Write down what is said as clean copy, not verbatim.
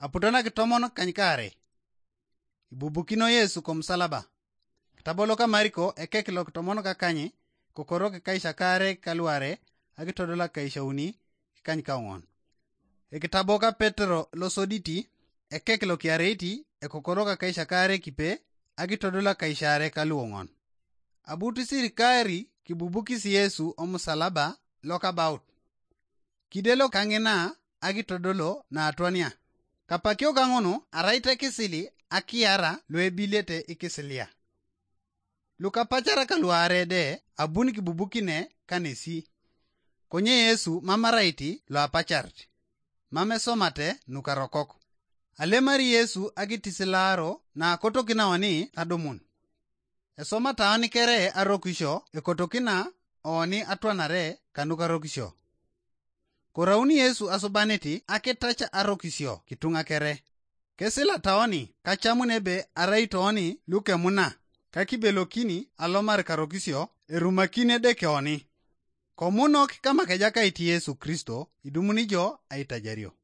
aputona kitomono kanyikare. Ibubukino Yesu kom salaba. Kitabolo ka Mariko ekekilo kitomono kakanyi kokoro kikaisha kare kaluare agitodola kaisha uni kikanyika ong'on. Ekitabo ka Petro losoditi ekekilo kiareiti ekokoro kakaisha kare kipe agitodola kaishare kaluong'on. Abuti sirikari kibubukisi Yesu omusalaba loka baut. Kidelo kang'ina agitodolo na atwania. Kapakio kang'ono araite kisili akiara loebilete ikisilia. Lukapachara kaluare de abuni kibubukine kanesi. Konye Yesu mamaraiti lo apacharti. Mame somate nukarokoko. Alemari Yesu agitisilaro na kotokina wani adomun. Esoma taani kere arokisho ekotokina oni atwanare kanukarokisho. Korauni Yesu asubaniti aketacha arokisho kitunga kere. Kesila taoni kachamunebe araitoni lukemuna. Kakibelokini alomar karokisho erumakine dekeoni. Komunok kama kejaka iti Yesu Kristo idumuni jo aitajario.